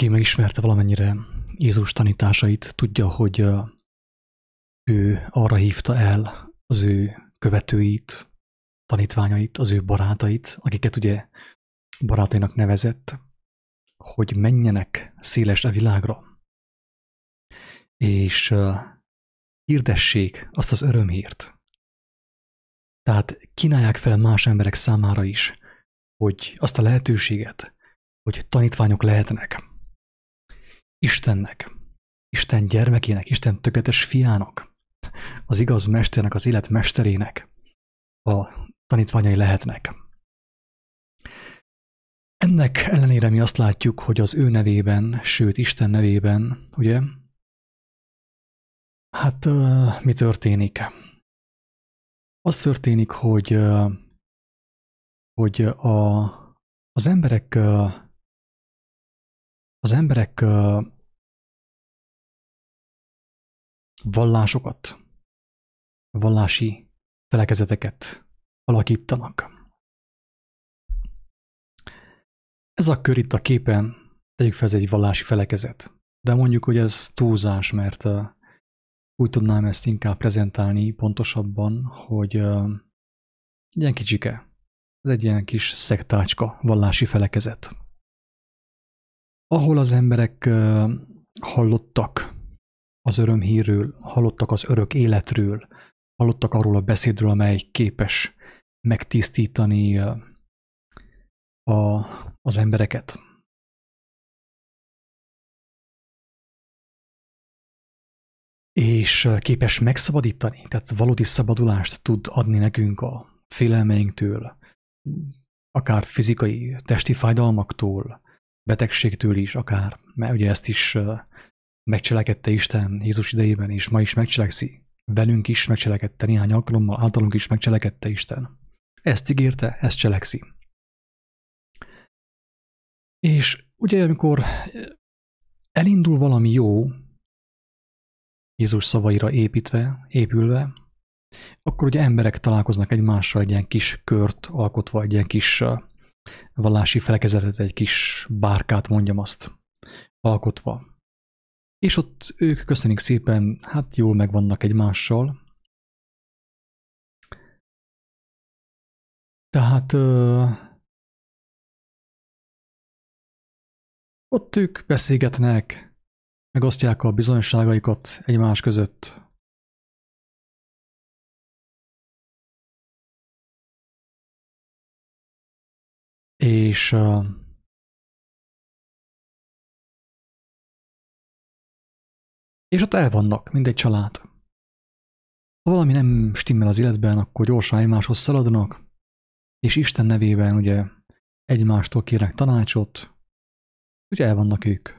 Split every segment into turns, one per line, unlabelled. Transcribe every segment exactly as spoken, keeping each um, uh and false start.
Aki megismerte valamennyire Jézus tanításait, tudja, hogy ő arra hívta el az ő követőit, tanítványait, az ő barátait, akiket ugye barátainak nevezett, hogy menjenek széles a világra, és hirdessék azt az örömhírt. Tehát kínálják fel más emberek számára is, hogy azt a lehetőséget, hogy tanítványok lehetnek Istennek, Isten gyermekének, Isten tökéletes fiának, az igaz mesternek, az élet mesterének a tanítványai lehetnek. Ennek ellenére mi azt látjuk, hogy az ő nevében, sőt Isten nevében, ugye, hát uh, mi történik? Az történik, hogy, uh, hogy a, az emberek, uh, az emberek uh, vallásokat, vallási felekezeteket alakítanak. Ez a kör itt a képen, tegyük fel, ez egy vallási felekezet. De mondjuk, hogy ez túlzás, mert uh, úgy tudnám ezt inkább prezentálni pontosabban, hogy uh, egy ilyen kicsike, ez egy ilyen kis szektácska, vallási felekezet. Ahol az emberek uh, hallottak az örömhírről, hallottak az örök életről, hallottak arról a beszédről, amely képes megtisztítani uh, a, az embereket. És képes megszabadítani, tehát valódi szabadulást tud adni nekünk a félelmeinktől, akár fizikai, testi fájdalmaktól, betegségtől is, akár, mert ugye ezt is megcselekedte Isten Jézus idejében, és ma is megcselekszi. Velünk is megcselekedte, néhány alkalommal általunk is megcselekedte Isten. Ezt ígérte, ezt cselekszi. És ugye, amikor elindul valami jó, Jézus szavaira építve, épülve, akkor ugye emberek találkoznak egymással egy ilyen kis kört alkotva, egy ilyen kis vallási felekezetet, egy kis bárkát, mondjam azt, alkotva. És ott ők köszönik szépen, hát jól megvannak egymással. Tehát ö, ott ők beszélgetnek, megosztják a bizonyosságaikat egymás között. És uh, és ott el vannak, mint egy család. Ha valami nem stimmel az életben, akkor gyorsan egymáshoz szaladnak, és Isten nevében ugye egymástól kérnek tanácsot, ugye el vannak ők.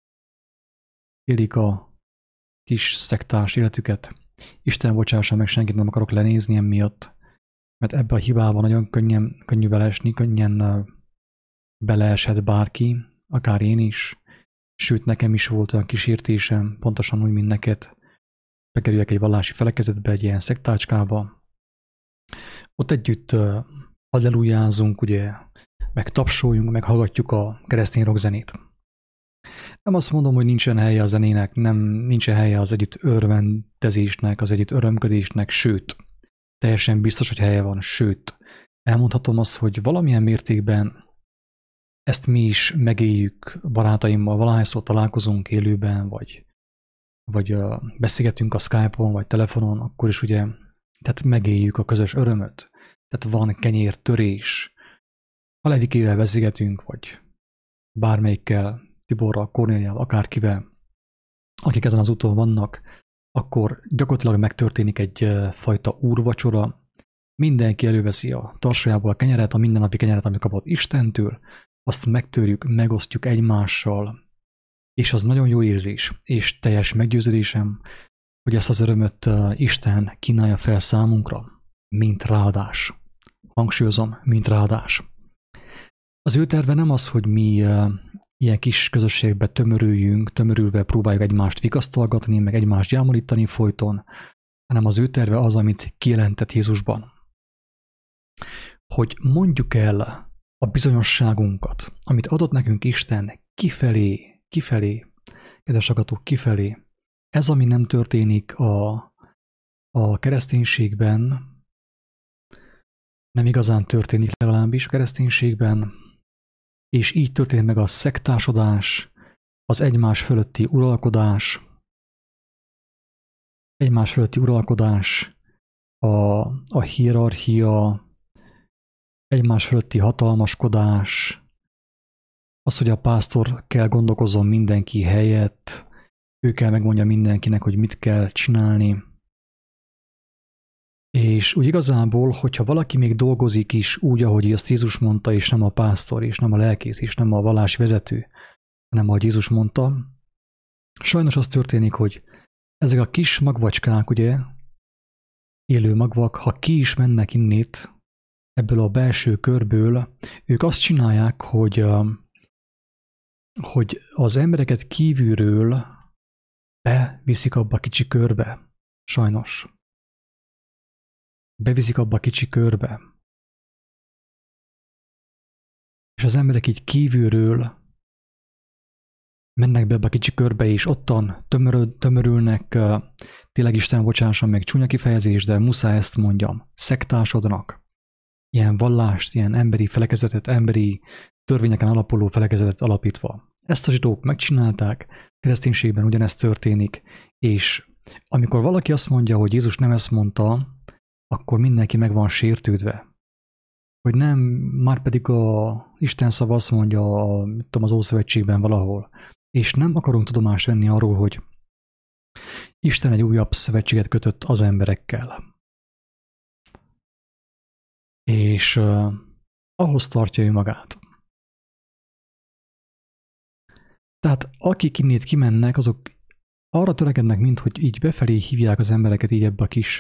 Élik a kis szektárs életüket. Isten bocsássa meg, senkit nem akarok lenézni emiatt, mert ebbe a hibába nagyon könnyen, könnyű beleesni, könnyen beleesett bárki, akár én is. Sőt, nekem is volt olyan kísértésem, pontosan úgy, mint neked. Bekerüljek egy vallási felekezetbe, egy ilyen szektácskába. Ott együtt uh, hallelujázunk, ugye, meg tapsoljunk, meg hallgatjuk a keresztény rockzenét. Nem azt mondom, hogy nincsen helye a zenének, nem nincsen helye az együtt örvendezésnek, az együtt örömködésnek, sőt, teljesen biztos, hogy helye van, sőt, elmondhatom azt, hogy valamilyen mértékben ezt mi is megéljük barátaimmal, valahányszor találkozunk élőben, vagy, vagy uh, beszélgetünk a Skype-on, vagy telefonon, akkor is ugye, tehát megéljük a közös örömöt. Tehát van kenyértörés. Ha Levikével beszélgetünk, vagy bármelyikkel, Tiborral, Kornéliával, akárkivel, akik ezen az úton vannak, akkor gyakorlatilag megtörténik egy uh, fajta úrvacsora. Mindenki előveszi a tarsolyából a kenyeret, a mindennapi kenyeret, amit kapott Istentől, azt megtörjük, megosztjuk egymással, és az nagyon jó érzés, és teljes meggyőződésem, hogy ezt az örömöt Isten kínálja fel számunkra, mint ráadás. Hangsúlyozom, mint ráadás. Az ő terve nem az, hogy mi ilyen kis közösségbe tömörüljünk, tömörülve próbáljuk egymást vigasztalgatni, meg egymást gyámolítani folyton, hanem az ő terve az, amit kijelentett Jézusban. Hogy mondjuk el a bizonyosságunkat, amit adott nekünk Isten kifelé, kifelé, kedves hallgatók, kifelé. Ez, ami nem történik a, a kereszténységben, nem igazán történik legalábbis a kereszténységben, és így történik meg a szektásodás, az egymás fölötti uralkodás, egymás fölötti uralkodás, a, a hierarchia, egymás fölötti hatalmaskodás, az, hogy a pásztor kell gondolkozzon mindenki helyett, ő kell megmondja mindenkinek, hogy mit kell csinálni. És úgy igazából, hogyha valaki még dolgozik is úgy, ahogy azt Jézus mondta, és nem a pásztor, és nem a lelkész, és nem a vallási vezető, hanem ahogy Jézus mondta, sajnos az történik, hogy ezek a kis magvacskák, ugye, élő magvak, ha ki is mennek innét, ebből a belső körből, ők azt csinálják, hogy, hogy az embereket kívülről beviszik abba a kicsi körbe. Sajnos. Beviszik abba a kicsi körbe. És az emberek így kívülről mennek be ebbe a kicsi körbe, és ottan tömörül, tömörülnek, tényleg Isten bocsásson meg csúnya kifejezés, de muszáj ezt mondjam, szektásodnak. Ilyen vallást, ilyen emberi felekezetet, emberi törvényeken alapuló felekezetet alapítva. Ezt a zsidók megcsinálták, kereszténységben ugyanezt történik, és amikor valaki azt mondja, hogy Jézus nem ezt mondta, akkor mindenki meg van sértődve. Hogy nem, már pedig a Isten szava azt mondja a, tudom, az Ószövetségben valahol, és nem akarunk tudomást venni arról, hogy Isten egy újabb szövetséget kötött az emberekkel. És uh, ahhoz tartja ő magát. Tehát akik innét kimennek, azok arra törekednek, mint hogy így befelé hívják az embereket így ebbe a kis.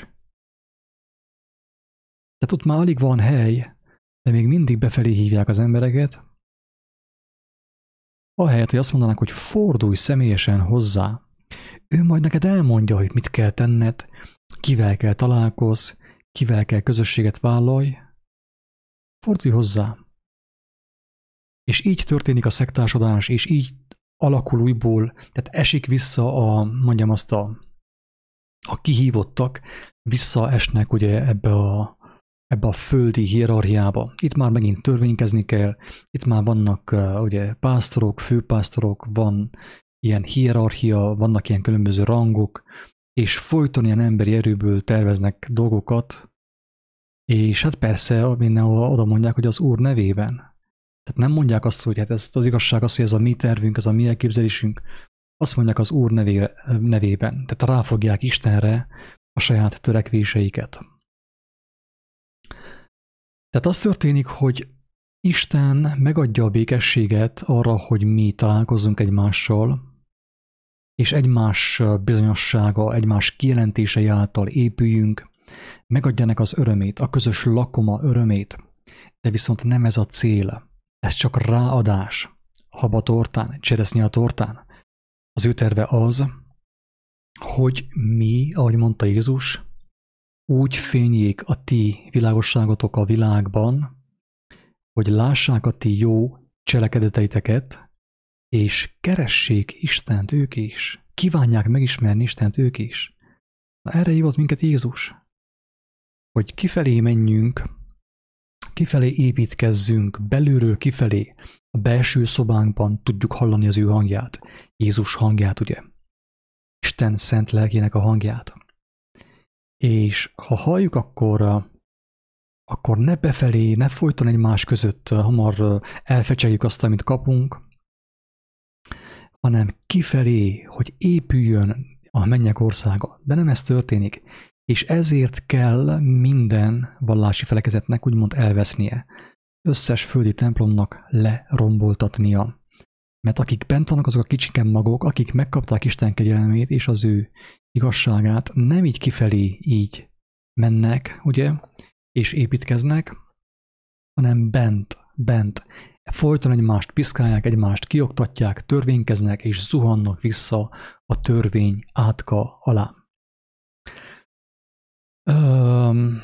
Tehát ott már alig van hely, de még mindig befelé hívják az embereket. Ahelyett, hogy azt mondanak, hogy fordulj személyesen hozzá, ő majd neked elmondja, hogy mit kell tenned, kivel kell találkozz, kivel kell közösséget vállalj, fordulj hozzá. És így történik a szektásodás, és így alakul újból, tehát esik vissza a, mondjam azt a, a kihívottak, visszaesnek ugye ebbe a, ebbe a földi hierarchiába. Itt már megint törvénykezni kell, itt már vannak uh, ugye pásztorok, főpásztorok, van ilyen hierarchia, vannak ilyen különböző rangok, és folyton ilyen emberi erőből terveznek dolgokat, és hát persze mindenhol oda mondják, hogy az Úr nevében. Tehát nem mondják azt, hogy hát ez az igazság az, hogy ez a mi tervünk, ez a mi elképzelésünk. Azt mondják az Úr nevé, nevében. Tehát ráfogják Istenre a saját törekvéseiket. Tehát az történik, hogy Isten megadja a békességet arra, hogy mi találkozzunk egymással, és egymás bizonyossága, egymás kijelentései által épüljünk, megadja ennek az örömét, a közös lakoma örömét, de viszont nem ez a cél. Ez csak ráadás, haba tortán, cseresznye a tortán. Az ő terve az, hogy mi, ahogy mondta Jézus, úgy fényjék a ti világosságotok a világban, hogy lássák a ti jó cselekedeteiteket, és keressék Istent ők is. Kívánják megismerni Istent ők is. Na, erre hívott minket Jézus, hogy kifelé menjünk, kifelé építkezzünk, belülről kifelé, a belső szobánkban tudjuk hallani az ő hangját, Jézus hangját, ugye? Isten szent lelkének a hangját. És ha halljuk, akkor, akkor ne befelé, ne folyton egymás között hamar elfecsegjük azt, amit kapunk, hanem kifelé, hogy épüljön a mennyek országa. De nem ez történik. És ezért kell minden vallási felekezetnek úgymond elvesznie. Összes földi templomnak leromboltatnia. Mert akik bent vannak, azok a kicsiken magok, akik megkapták Isten kegyelmét és az ő igazságát, nem így kifelé így mennek, ugye, és építkeznek, hanem bent, bent. Folyton egymást piszkálják, egymást kioktatják, törvénykeznek, és zuhannak vissza a törvény átka alá.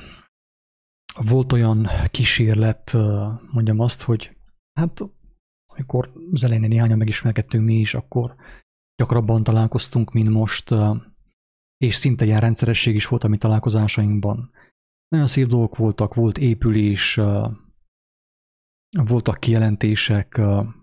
Volt olyan kísérlet, mondjam azt, hogy hát amikor az elején néhányan megismerkedtünk mi is, akkor gyakrabban találkoztunk, mint most, és szinte ilyen rendszeresség is volt a mi találkozásainkban. Nagyon szép dolgok voltak, volt épülés, voltak kijelentések,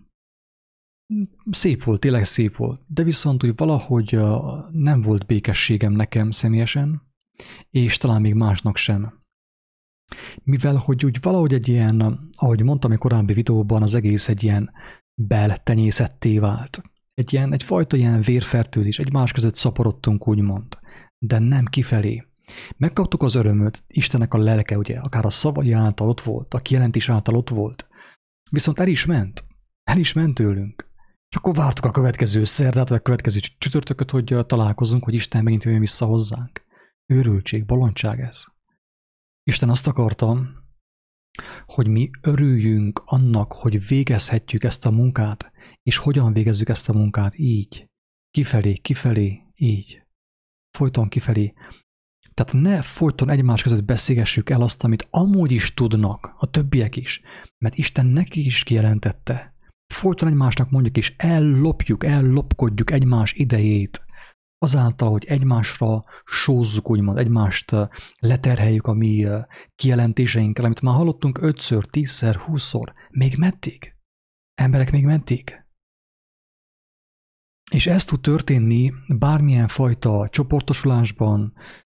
szép volt, tényleg szép volt, de viszont úgy valahogy nem volt békességem nekem személyesen, és talán még másnak sem. Mivel, hogy úgy valahogy egy ilyen, ahogy mondtam a korábbi videóban, az egész egy ilyen beltenyészetté vált. Egy ilyen, egyfajta ilyen vérfertőzés, egymás között szaporodtunk, úgymond, de nem kifelé. Megkaptuk az örömöt, Istennek a lelke, ugye, akár a szavai által ott volt, a kijelentés által ott volt, viszont el is ment, el is ment tőlünk. És akkor vártuk a következő szerdát, vagy a következő csütörtököt, hogy találkozunk, hogy Isten megint jöjjön vissza hozzánk. Őrültség, bolondság ez. Isten azt akarta, hogy mi örüljünk annak, hogy végezhetjük ezt a munkát, és hogyan végezzük ezt a munkát így. Kifelé, kifelé, így. Folyton kifelé. Tehát ne folyton egymás között beszélgessük el azt, amit amúgy is tudnak, a többiek is, mert Isten neki is kijelentette. Folyton egymásnak mondjuk, és ellopjuk, ellopkodjuk egymás idejét, azáltal, hogy egymásra sózzuk, úgymond, egymást leterheljük a mi kijelentéseinkkel, amit már hallottunk ötször, tízszer, húszszor. Még meddig? Emberek, még meddig? És ez tud történni bármilyen fajta csoportosulásban,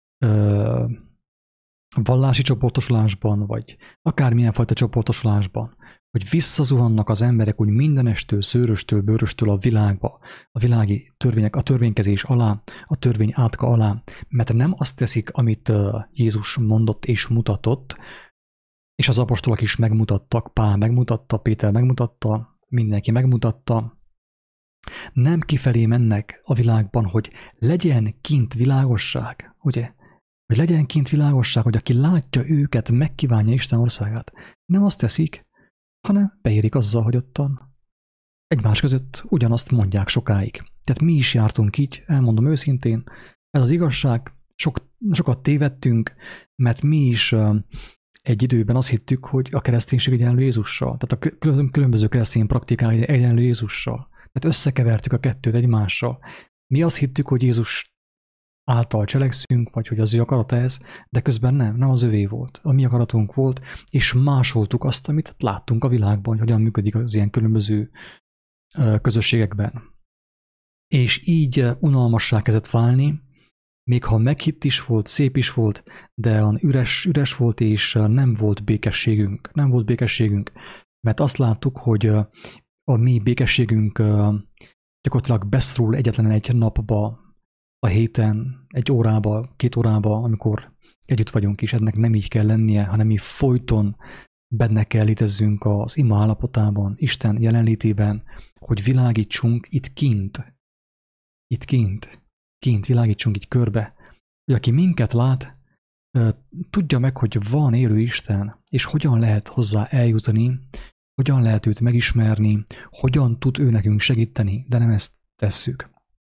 vallási csoportosulásban, vagy akármilyen fajta csoportosulásban, hogy visszazuhannak az emberek úgy mindenestől, szőröstől, bőröstől a világba, a világi törvények, a törvénykezés alá, a törvény átka alá, mert nem azt teszik, amit Jézus mondott és mutatott, és az apostolok is megmutattak, Pál megmutatta, Péter megmutatta, mindenki megmutatta. Nem kifelé mennek a világban, hogy legyen kint világosság, ugye? Hogy legyen kint világosság, hogy aki látja őket, megkívánja Isten országát. Nem azt teszik, hanem beérik azzal, hogy ottan egymás között ugyanazt mondják sokáig. Tehát mi is jártunk így, elmondom őszintén, ez az igazság, sok, sokat tévedtünk, mert mi is egy időben azt hittük, hogy a kereszténység egyenlő Jézussal, tehát a különböző keresztény praktikák egyenlő Jézussal. Tehát összekevertük a kettőt egymással. Mi azt hittük, hogy Jézus által cselekszünk, vagy hogy az ő akarata ez, de közben nem, nem az övé volt. A mi akaratunk volt, és másoltuk azt, amit láttunk a világban, hogy hogyan működik az ilyen különböző közösségekben. És így unalmassá kezdett válni, még ha meghitt is volt, szép is volt, de üres, üres volt, és nem volt békességünk. Nem volt békességünk, mert azt láttuk, hogy a mi békességünk gyakorlatilag beszorul egyetlen egy napba, a héten, egy órába, két órába, amikor együtt vagyunk, és ennek nem így kell lennie, hanem mi folyton benne kell létezzünk az ima állapotában, Isten jelenlétében, hogy világítsunk itt kint, itt kint, kint világítsunk itt körbe, hogy aki minket lát, tudja meg, hogy van élő Isten, és hogyan lehet hozzá eljutni, hogyan lehet őt megismerni, hogyan tud ő nekünk segíteni, de nem ezt tesszük.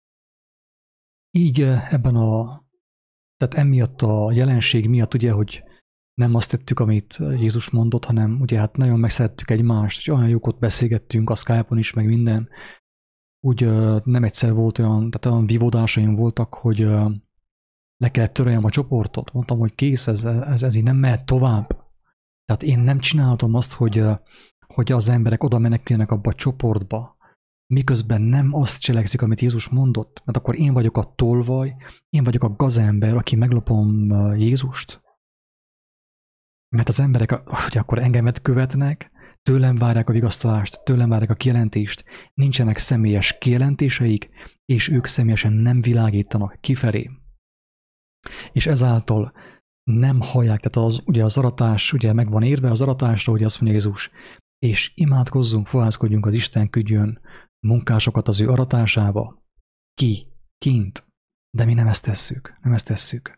Így ebben a, tehát emiatt a jelenség miatt ugye, hogy nem azt tettük, amit Jézus mondott, hanem ugye hát nagyon megszerettük egymást, és olyan jókot beszélgettünk a Skype-on is, meg minden. Úgy nem egyszer volt olyan, tehát olyan vívódásaim voltak, hogy le kellett töröljem a csoportot. Mondtam, hogy kész, ez, ez, ez így nem mehet tovább. Tehát én nem csináltam azt, hogy, hogy az emberek oda meneküljenek abba a csoportba, miközben nem azt cselekszik, amit Jézus mondott, mert akkor én vagyok a tolvaj, én vagyok a gazember, aki meglopom Jézust. Mert az emberek, hogy akkor engemet követnek, tőlem várják a vigasztalást, tőlem várják a kijelentést, nincsenek személyes kijelentéseik, és ők személyesen nem világítanak kifelé. És ezáltal nem hallják, tehát az, ugye az aratás ugye meg van érve az aratásra, ugye azt mondja Jézus, és imádkozzunk, fohászkodjunk, az Isten küldjön munkásokat az ő aratásába, ki, kint, de mi nem ezt tesszük, nem ezt tesszük.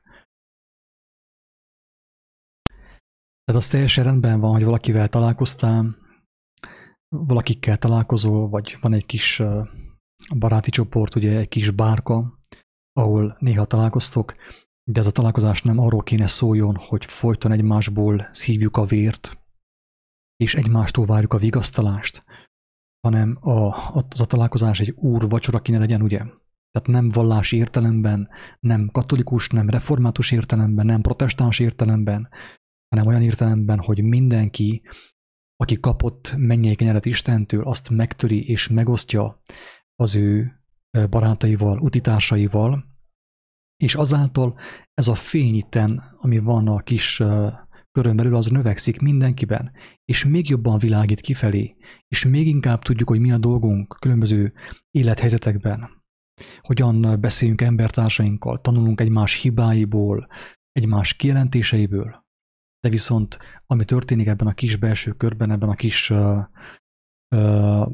Tehát az teljesen rendben van, hogy valakivel találkoztál, valakikkel találkozol, vagy van egy kis baráti csoport, ugye egy kis bárka, ahol néha találkoztok, de ez a találkozás nem arról kéne szóljon, hogy folyton egymásból szívjuk a vért, és egymástól várjuk a vigasztalást, hanem a, az a találkozás egy úr vacsora kéne legyen, ugye? Tehát nem vallási értelemben, nem katolikus, nem református értelemben, nem protestáns értelemben, hanem olyan értelemben, hogy mindenki, aki kapott mennyei kenyeret Istentől, azt megtöri és megosztja az ő barátaival, utitársaival, és azáltal ez a fény itten, ami van a kis körön belül, az növekszik mindenkiben, és még jobban világít kifelé, és még inkább tudjuk, hogy mi a dolgunk különböző élethelyzetekben. Hogyan beszéljünk embertársainkkal, tanulunk egymás hibáiból, egymás kijelentéseiből, de viszont ami történik ebben a kis belső körben, ebben a kis uh, uh,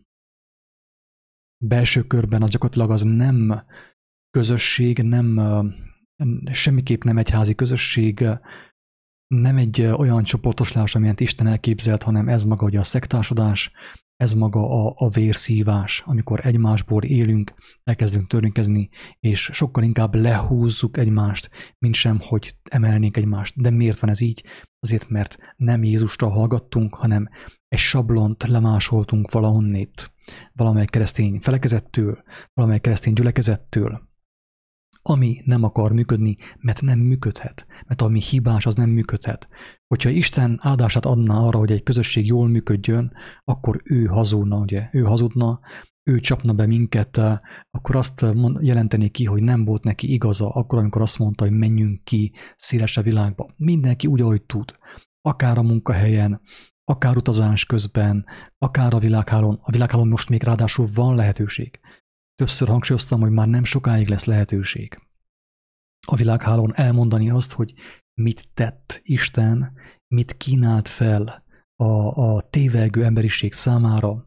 belső körben, az gyakorlatilag az nem közösség, nem, uh, semmiképp nem egyházi közösség, nem egy olyan csoportoslás, amilyen Isten elképzelt, hanem ez maga ugye a szektásodás, ez maga a, a vérszívás, amikor egymásból élünk, elkezdünk törvénykezni, és sokkal inkább lehúzzuk egymást, mint sem, hogy emelnénk egymást. De miért van ez így? Azért, mert nem Jézusra hallgattunk, hanem egy sablont lemásoltunk valahonnét, valamely keresztény felekezettől, valamely keresztény gyülekezettől, ami nem akar működni, mert nem működhet, mert ami hibás, az nem működhet. Hogyha Isten áldását adná arra, hogy egy közösség jól működjön, akkor ő hazudna, ugye? Ő hazudna, ő csapna be minket, akkor azt jelenteni ki, hogy nem volt neki igaza, akkor, amikor azt mondta, hogy menjünk ki széles a világba. Mindenki úgy, ahogy tud. Akár a munkahelyen, akár utazás közben, akár a világhálón. A világhálón most még ráadásul van lehetőség. Többször hangsúlyoztam, hogy már nem sokáig lesz lehetőség a világhálón elmondani azt, hogy mit tett Isten, mit kínált fel a, a tévegő emberiség számára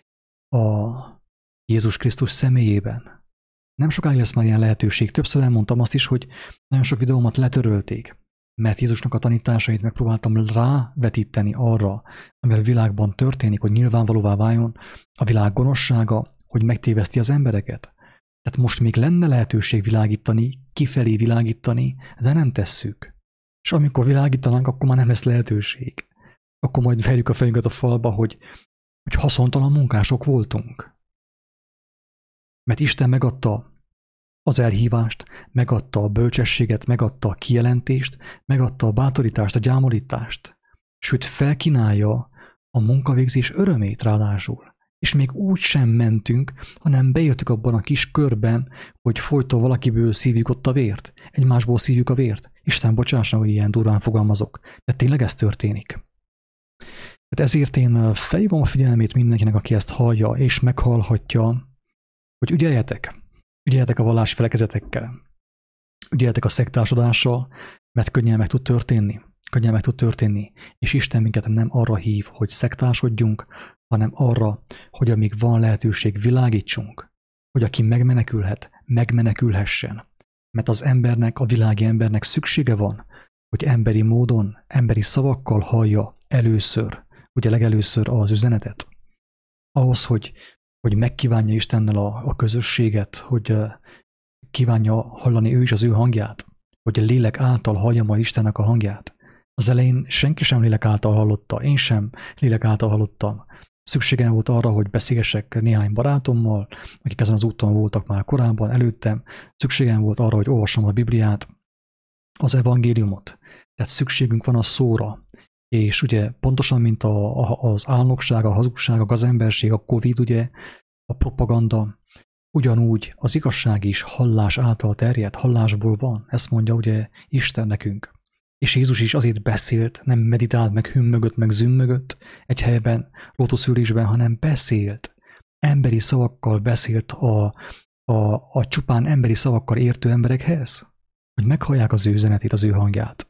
a Jézus Krisztus személyében. Nem sokáig lesz már ilyen lehetőség. Többször elmondtam azt is, hogy nagyon sok videómat letörölték, mert Jézusnak a tanításait megpróbáltam rávetíteni arra, ami a világban történik, hogy nyilvánvalóvá váljon a világ gonoszsága, hogy megtéveszti az embereket. Tehát most még lenne lehetőség világítani, kifelé világítani, de nem tesszük. És amikor világítanánk, akkor már nem lesz lehetőség. Akkor majd verjük a fejünket a falba, hogy, hogy haszontalan munkások voltunk. Mert Isten megadta az elhívást, megadta a bölcsességet, megadta a kijelentést, megadta a bátorítást, a gyámolítást. Sőt, felkínálja a munkavégzés örömét ráadásul. És még úgy sem mentünk, hanem bejöttük abban a kis körben, hogy folyton valakiből szívjuk ott a vért, egymásból szívjuk a vért. Isten bocsásson, hogy ilyen durván fogalmazok, de tényleg ez történik. Tehát ezért én felhívom a figyelmét mindenkinek, aki ezt hallja és meghallhatja, hogy ügyeljetek, ügyeljetek a vallási felekezetekkel, ügyeljetek a szektásodással, mert könnyen meg tud történni, könnyen meg tud történni, és Isten minket nem arra hív, hogy szektásodjunk, hanem arra, hogy amíg van lehetőség, világítsunk, hogy aki megmenekülhet, megmenekülhessen. Mert az embernek, a világi embernek szüksége van, hogy emberi módon, emberi szavakkal hallja először, ugye legelőször az üzenetet. Ahhoz, hogy, hogy megkívánja Istennel a, a közösséget, hogy kívánja hallani ő is az ő hangját, hogy a lélek által hallja majd Istennek a hangját. Az elején senki sem lélek által hallotta, én sem lélek által hallottam. Szükségem volt arra, hogy beszélgessek néhány barátommal, akik ezen az úton voltak már korábban, előttem. Szükségem volt arra, hogy olvassam a Bibliát, az evangéliumot. Tehát szükségünk van a szóra. És ugye pontosan, mint a, a, az álnokság, a hazugság, a gazemberség, a Covid, ugye, a propaganda, ugyanúgy az igazság is hallás által terjed, hallásból van. Ezt mondja ugye Isten nekünk. És Jézus is azért beszélt, nem meditált, meg hümmögött, meg zümmögött egy helyben, lótuszülésben, hanem beszélt. Emberi szavakkal beszélt a, a, a csupán emberi szavakkal értő emberekhez, hogy meghallják az ő üzenetét, az ő hangját.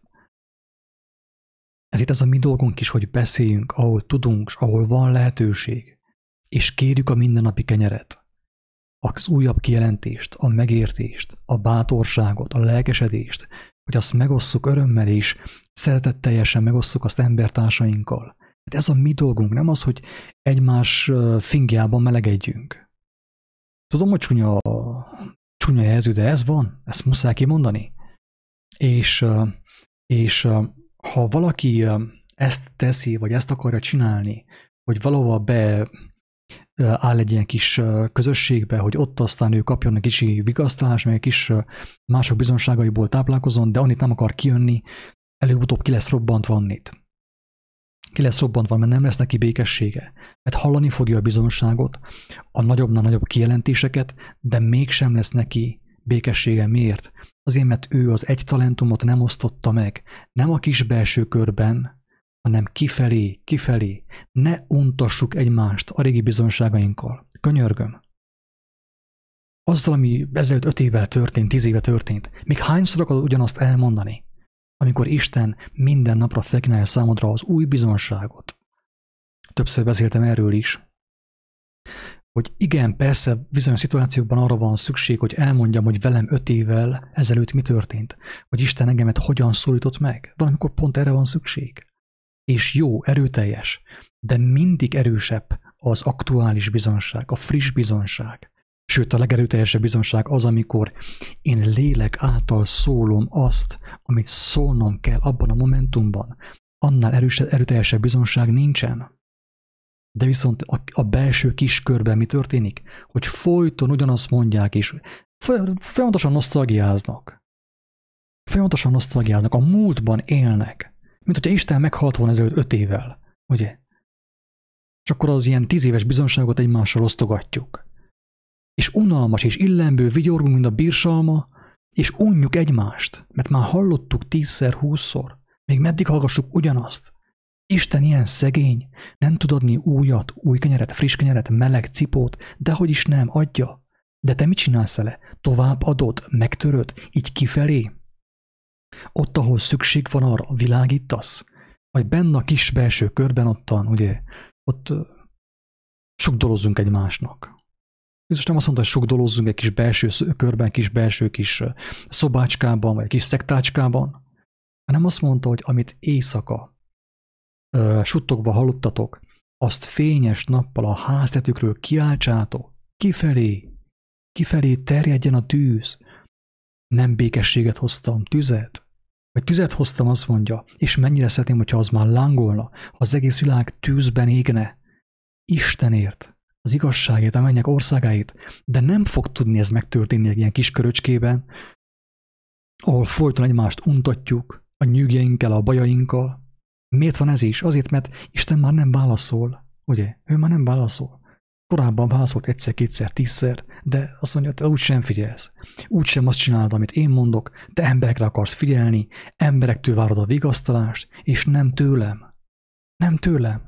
Ezért ez a mi dolgunk is, hogy beszéljünk, ahol tudunk, ahol van lehetőség, és kérjük a mindennapi kenyeret, az újabb kijelentést, a megértést, a bátorságot, a lelkesedést, hogy azt megosszuk örömmel is, szeretetteljesen megosszuk azt embertársainkkal. Hát ez a mi dolgunk, nem az, hogy egymás fingjában melegedjünk. Tudom, hogy csúnya, csúnya jelző, de ez van, ezt muszáj kimondani. És, és ha valaki ezt teszi, vagy ezt akarja csinálni, hogy valahova be áll egy ilyen kis közösségbe, hogy ott aztán ő kapjon egy kicsi vigasztalást, meg egy kis mások bizonságaiból táplálkozon, de annit nem akar kijönni, előbb-utóbb ki lesz robbantva annit. Ki lesz robbantva, mert nem lesz neki békessége. Mert hallani fogja a bizonságot, a nagyobbnál nagyobb kijelentéseket, de mégsem lesz neki békessége. Miért? Azért, mert ő az egy talentumot nem osztotta meg. Nem a kis belső körben, hanem kifelé, kifelé. Ne untassuk egymást a régi bizonságainkkal. Könyörgöm. Azzal, ami ezelőtt öt évvel történt, tíz éve történt, még hányszor akarod ugyanazt elmondani, amikor Isten minden napra felkínálja számodra az új bizonságot. Többször beszéltem erről is, hogy igen, persze bizonyos szituációkban arra van szükség, hogy elmondjam, hogy velem öt évvel ezelőtt mi történt, hogy Isten engemet hogyan szólított meg. Valamikor pont erre van szükség. És jó, erőteljes, de mindig erősebb az aktuális bizonság, a friss bizonság. Sőt, a legerőteljesebb bizonság az, amikor én lélek által szólom azt, amit szólnom kell abban a momentumban. Annál erősebb, erőteljesebb bizonság nincsen. De viszont a, a belső kiskörben mi történik? Hogy folyton ugyanazt mondják, és folyamatosan nosztalgiáznak. Folyamatosan nosztalgiáznak, a múltban élnek. Mint hogyha Isten meghalt volna ezelőtt öt évvel, ugye? És akkor az ilyen tíz éves bizonságot egymással osztogatjuk. És unalmas, és illembő, vigyorgunk, mint a bírsalma, és unjuk egymást, mert már hallottuk tízszer, húszszor. Még meddig hallgassuk ugyanazt? Isten ilyen szegény, nem tud adni újat, új kenyeret, friss kenyeret, meleg cipót, dehogy is nem, adja. De te mit csinálsz vele? Tovább adod, megtöröd, így kifelé? Ott, ahol szükség van arra, világítasz? Vagy benne a kis belső körben ottan, ugye, ott sugdolozzunk egymásnak. Jézus nem azt mondta, hogy sugdolozzunk egy kis belső körben, kis belső kis szobácskában, vagy kis szektácskában, hanem azt mondta, hogy amit éjszaka uh, suttogva hallottatok, azt fényes nappal a háztetőkről kiáltsátok, kifelé, kifelé terjedjen a tűz. Nem békességet hoztam, tüzet. Vagy tüzet hoztam, azt mondja, és mennyire szeretném, hogyha az már lángolna, ha az egész világ tűzben égne. Istenért, az igazságért, a mennyek országáért, de nem fog tudni ez megtörténni egy ilyen kis köröcskében, ahol folyton egymást untatjuk a nyűgjeinkkel, a bajainkkal. Miért van ez is? Azért, mert Isten már nem válaszol, ugye? Ő már nem válaszol. Korábban válaszolt egyszer, kétszer, tízszer, de azt mondja, te úgysem figyelsz. Úgysem azt csinálod, amit én mondok, te emberekre akarsz figyelni, emberektől várod a vigasztalást, és nem tőlem. Nem tőlem.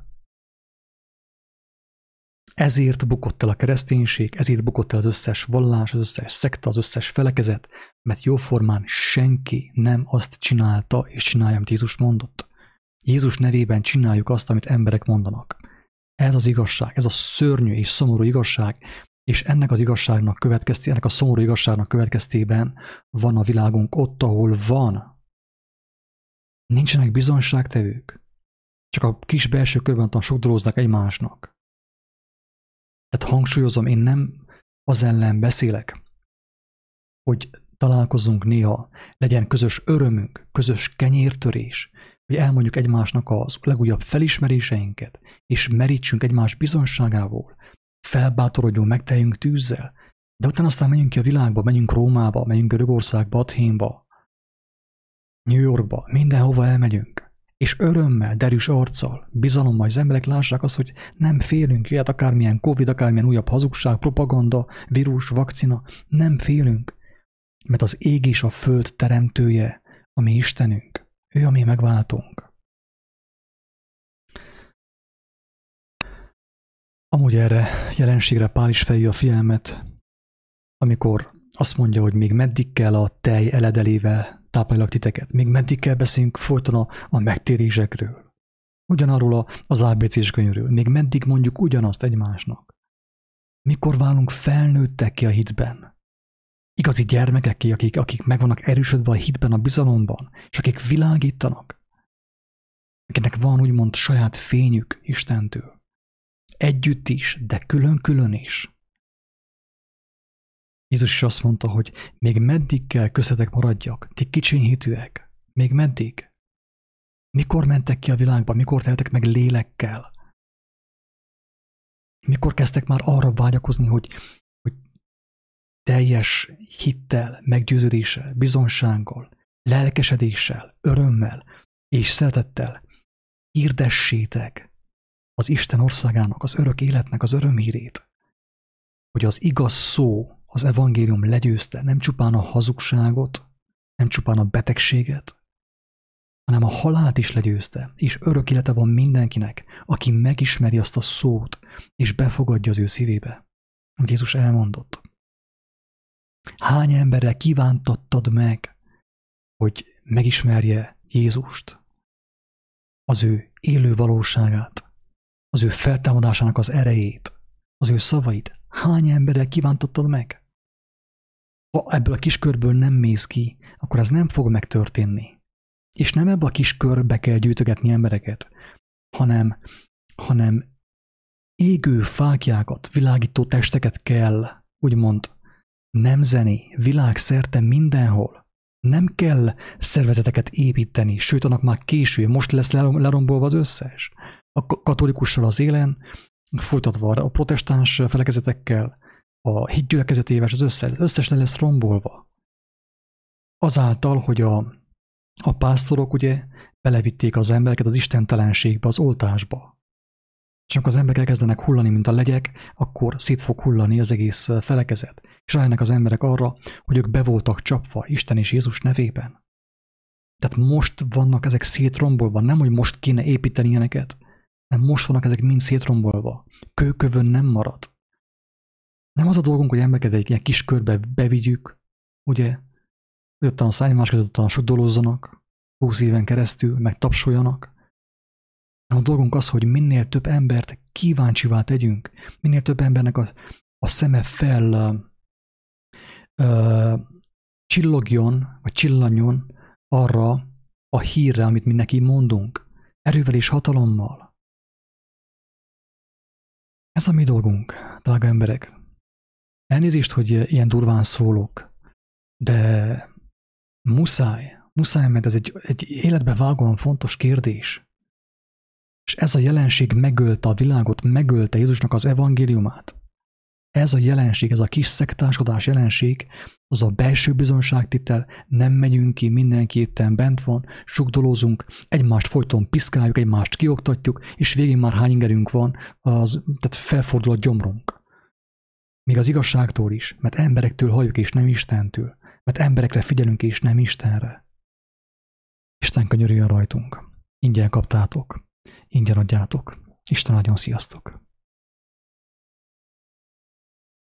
Ezért bukott el a kereszténység, ezért bukott el az összes vallás, az összes szekta, az összes felekezet, mert jóformán senki nem azt csinálta és csinálja, amit Jézus mondott. Jézus nevében csináljuk azt, amit emberek mondanak. Ez az igazság, ez a szörnyű és szomorú igazság, és ennek az igazságnak következtében, ennek a szomorú igazságnak következtében van a világunk ott, ahol van. Nincsenek bizonságtevők, csak a kis belső körben ott sugdolóznak egymásnak. Tehát hangsúlyozom, én nem az ellen beszélek, hogy találkozzunk néha, legyen közös örömünk, közös kenyértörés, hogy elmondjuk egymásnak az legújabb felismeréseinket, és merítsünk egymás bizonságából, felbátorodjon, megteljünk tűzzel, de utána aztán menjünk ki a világba, menjünk Rómába, menjünk Görögországba, Athénba, New Yorkba, mindenhova elmegyünk, és örömmel, derűs arccal, bizalommal, hogy az emberek lássák azt, hogy nem félünk, jöhet akármilyen Covid, akármilyen újabb hazugság, propaganda, vírus, vakcina, nem félünk, mert az ég és a föld teremtője, a mi Istenünk, ő a mi megváltónk. Amúgy erre jelenségre Pál is felhívja a figyelmet, amikor azt mondja, hogy még meddig kell a tej eledelével táplálják titeket, még meddig kell beszélnünk folyton a, a megtérésekről, ugyanarról az á bé cés könyvről, még meddig mondjuk ugyanazt egymásnak. Mikor válunk felnőttek ki a hitben? Igazi gyermekek ki, akik, akik meg vannak erősödve a hitben, a bizalomban, és akik világítanak, akinek van úgymond saját fényük Istentől. Együtt is, de külön-külön is. Jézus is azt mondta, hogy még meddig kell köztetek maradjak, ti kicsiny hitűek, még meddig? Mikor mentek ki a világba, mikor teltek meg lélekkel? Mikor kezdtek már arra vágyakozni, hogy, hogy teljes hittel, meggyőződéssel, bizonsággal, lelkesedéssel, örömmel és szeretettel hirdessétek az Isten országának, az örök életnek az örömhírét, hogy az igaz szó, az evangélium legyőzte nem csupán a hazugságot, nem csupán a betegséget, hanem a halált is legyőzte, és örök élete van mindenkinek, aki megismeri azt a szót, és befogadja az ő szívébe, amit Jézus elmondott. Hány emberre kívántattad meg, hogy megismerje Jézust, az ő élő valóságát, az ő feltámadásának az erejét, az ő szavait? Hány emberre kívántottad meg? Ha ebből a kis körből nem mész ki, akkor ez nem fog megtörténni. És nem ebbe a kis körbe kell gyűjtögetni embereket, hanem, hanem égő fáklyákat, világító testeket kell, úgymond, nemzeni, világszerte mindenhol. Nem kell szervezeteket építeni, sőt, annak már késő, most lesz lerombolva az összes. A katolikussal az élen, folytatva a protestáns felekezetekkel, a hitgyülekezetével, az összes, az összes le lesz rombolva. Azáltal, hogy a, a pásztorok ugye belevitték az embereket az istentelenségbe, az oltásba. És amikor az emberek elkezdenek hullani, mint a legyek, akkor szét fog hullani az egész felekezet. És rájönnek az emberek arra, hogy ők be voltak csapva Isten és Jézus nevében. Tehát most vannak ezek szétrombolva, nem, hogy most kéne építeni ilyeneket, hanem most vannak ezek mind szétrombolva. Kőkövön nem marad. Nem az a dolgunk, hogy embereket egy ilyen kis körbe bevigyük, ugye, hogy ottan a szájmás között ottan sugdolózzanak húsz éven keresztül, meg tapsoljanak. A dolgunk az, hogy minél több embert kíváncsivá tegyünk, minél több embernek a, a szeme fel uh, uh, csillogjon, vagy csillanjon arra a hírre, amit mi neki mondunk, erővel és hatalommal. Ez a mi dolgunk, drága emberek. Elnézést, hogy ilyen durván szólok, de muszáj, muszáj, mert ez egy, egy életbe vágóan fontos kérdés. És ez a jelenség megölte a világot, megölte Jézusnak az evangéliumát. Ez a jelenség, ez a kis szektáskodás jelenség, az a belső bizonságtétel, nem megyünk ki, mindenki itten bent van, sugdolózunk, egymást folyton piszkáljuk, egymást kioktatjuk, és végén már hány ingerünk van, az, tehát felfordul a gyomrunk. Még az igazságtól is, mert emberektől halljuk és nem Istentől, mert emberekre figyelünk és nem Istenre. Isten könyörüljön rajtunk. Ingyen kaptátok. Ingyen adjátok. Isten áldjon, sziasztok!